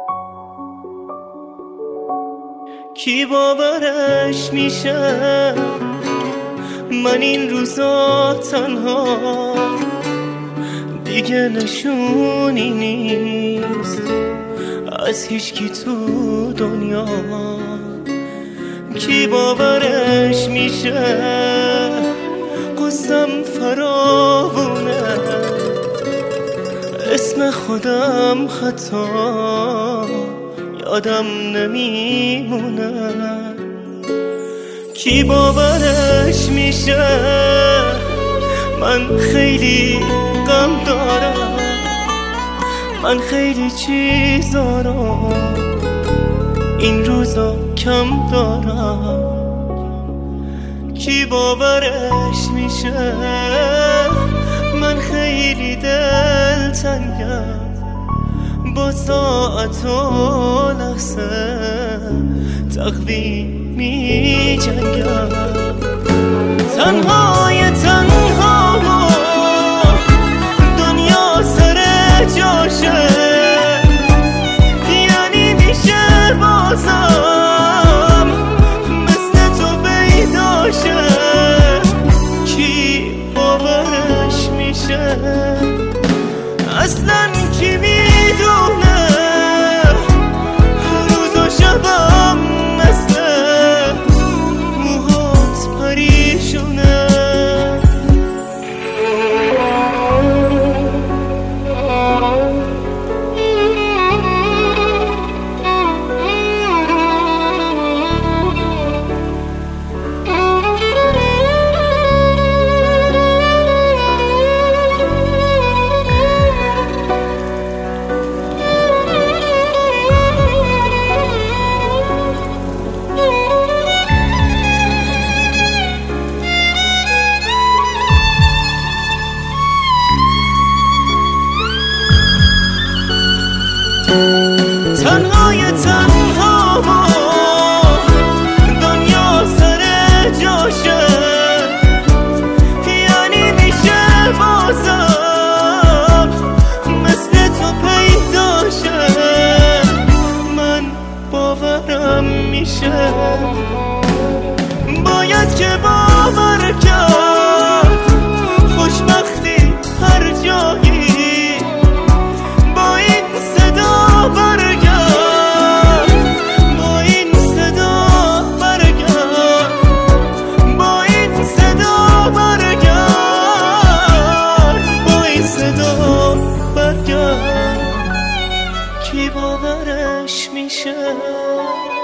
کی باورش میشه من این روزا تنها دیگه نشونی نیست از هیچکی تو دنیا. کی باورش میشه قصم فراوونه اسم خودم حتی یادم نمیمونه. کی باورش میشه من خیلی غم دارم، من خیلی چیزا رو این روزا کم دارم. کی باورش میشه من خیلی دلتنگم با ساعت و لحظه تقویم می جنگم. تنهای تنها دنیا سر جاشه یعنی میشه بازم مثل تو پیداشه. کی باورش میشه اصلا کی میدونه روز و شبم مثل موهات پریشونه. تنهای تنها دنیا سر جاشه یعنی میشه بازم مثل تو پیداشه. من باورم میشه باید که باور کرد خوشبختی هر جایی با این صدا برگرد، با این صدا برگرد، با این صدا برگرد، با این صدا برگرد. کی باورش میشه